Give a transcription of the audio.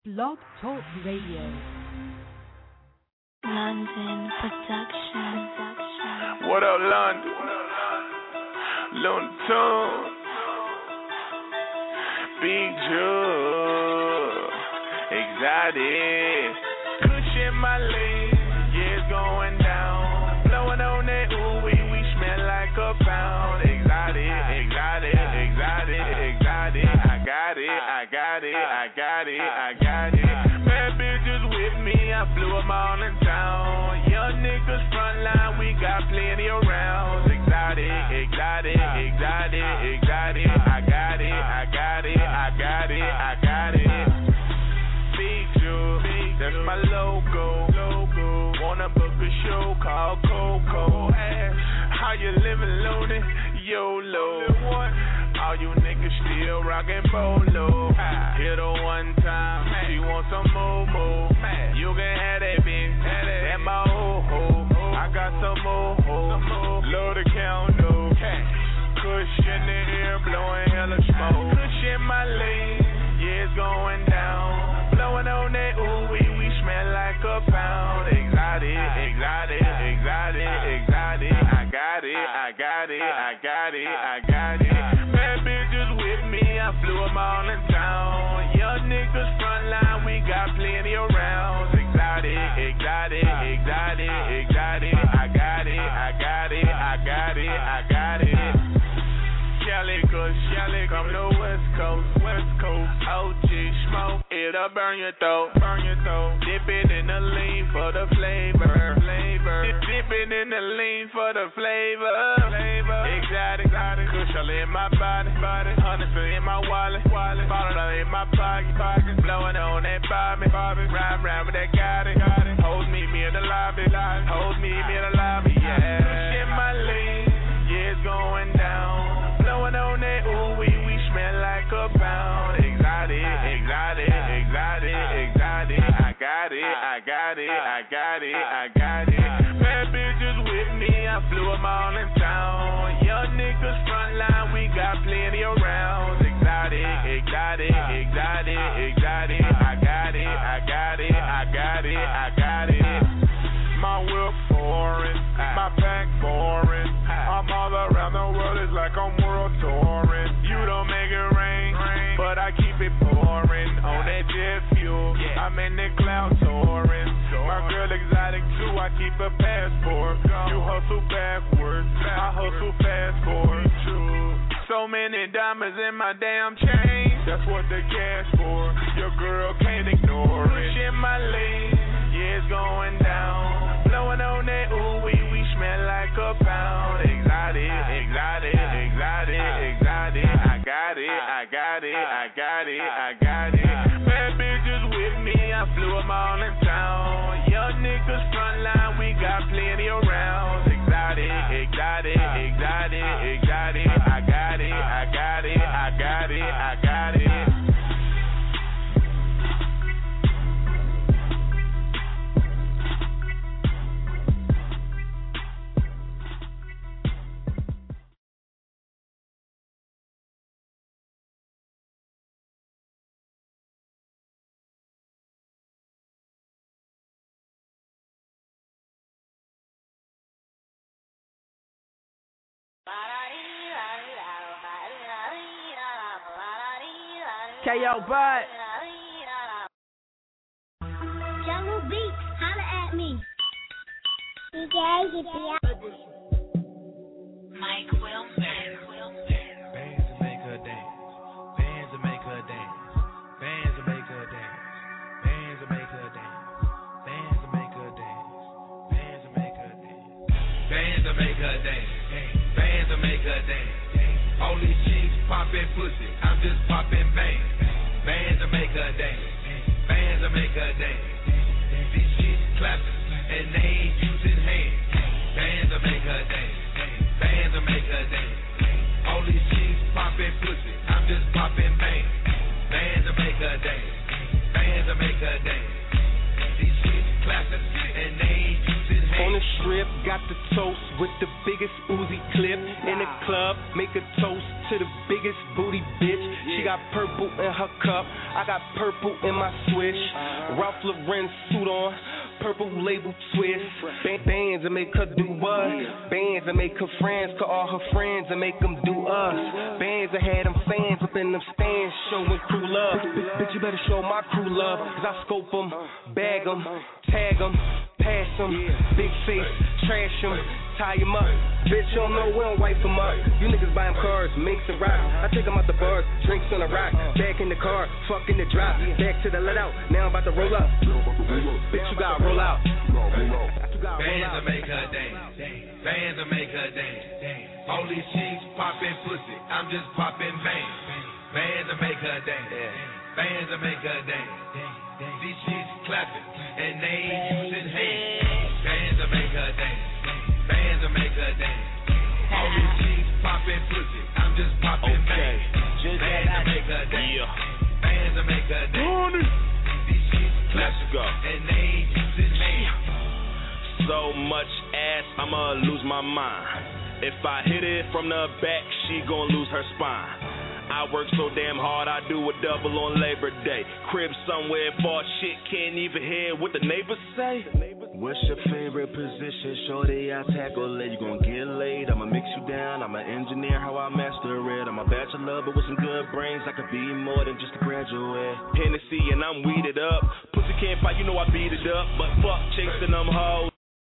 Blog Talk Radio. London Production. What up, London? Looney Tunes. Big Joe. Exotic. Cushion my legs. Yeah, it's going down. Blowing on that ooh, we smell like a pound. Exotic. I got it. Bad bitches with me, I flew them all in town. Young niggas frontline, we got plenty of rounds. Exotic. I got it. Big Joe, that's my logo. Wanna book a show called Coco. How you living, loony? YOLO. All you niggas still rockin' polo. Hit her one time, she want some more. You can have that bitch, that my ho. I got some more. Load the counter. Cushion in the air, blowing hella smoke. Cushion my legs, yeah, it's going down. Blowing on that ooh, we smell like a pound. Exotic. I got it. Bad bitches with me, I flew them all in town. Young niggas frontline, we got plenty of rounds. Exotic. I got it. Cali, come to West Coast. OG smoke, it'll burn your throat. Dip it in the lean for the flavor. Dip it in the lean for the flavor. Exotic, cushion in my body. Hundreds in my wallet. Bottle in my pocket. Blowing on that Bobby. Ride with that Gotti. Hold me in the lobby. Yeah. Cushion my lean, yeah, it's going down. Blowing on that ooh, we smell like a pound. Exotic. I got it. Bad bitches with me, I flew them all in town. Young niggas frontline, we got plenty of rounds. Exotic. I got it. My whip foreign, my pack foreign. I'm all around the world, it's like I'm world touring. You don't make it rain, but I keep it pouring. On that jet fuel, I'm in the cloud soaring. My girl exotic too, I keep a passport. You hustle backwards, I hustle fast forward. So many diamonds in my damn chain, that's what the gas for. Your girl can't ignore it. Pushing my legs, yeah, it's going down. Blowing on that ooh, we smell like a pound. Exotic. I got it. Bad bitches with me, I flew them all in town. Young niggas frontline, we got plenty of rounds. Exotic. I got it. K.O. Bud. Jungle Beats, holla at me. DJ, Mike Wilmer. Bands to make her dance. Bands to make her dance. Bands to make her dance. Bands to make her dance. Bands to make her dance. Bands to make her dance. Bands to make her dance. Bands to make her dance. All these chicks poppin' pussy, I'm just poppin' bangs. Bands to make her dance. Bands to make her dance. These chicks clappin' and they ain't using hands. Bands to make her dance. Bands to make her dance. All these chicks poppin' pussy, I'm just poppin' bangs. Bands to make her dance. Bands to make her dance. These chicks clappin' and they ain't using hands. the strip, got the toast with the biggest Uzi clip. In the club, make a toast to the biggest booty bitch. She got purple in her cup, I got purple in my swish. Ralph Lauren suit on, purple label twist. Bands that make her do what? Bands that make her friends call all her friends and make them do us. Bands that had them fans up in them stands showing crew love. Bitch, you better show my crew love, cause I scope them, bag them, tag them, pass them, big face, trash them, tie them up. Bitch, you don't know, we don't wipe them up. You niggas buy them cars, makes and rock. I take them out the bars, drinks on the rock. Back in the car, fuck in the drop. Back to the let out, now I'm about to roll up. Bitch, you gotta roll out. Bands that make her dance. Bands that make her dance. All these chicks popping pussy, I'm just popping bands. Bands that make her dance. Bands that make her dance. These chicks clapping and they ain't using hands. Bands that make her dance. Bands that make her dance. All these chicks popping pussy, I'm just popping bands. Bands that make her dance. Bands that make her dance. These chicks clapping and they ain't using hands. So much ass, I'ma lose my mind. If I hit it from the back, she gon' lose her spine. I work so damn hard, I do a double on Labor Day. Crib somewhere far, shit can't even hear what the neighbors say. What's your favorite position? Shorty, I tackle it. You gon' get laid, I'ma mix you down. I'm an engineer, how I master it. I'm a bachelor, but with some good brains, I could be more than just a graduate. Hennessy and I'm weeded up. Pussy can't fight, you know I beat it up. But fuck chasing them hoes.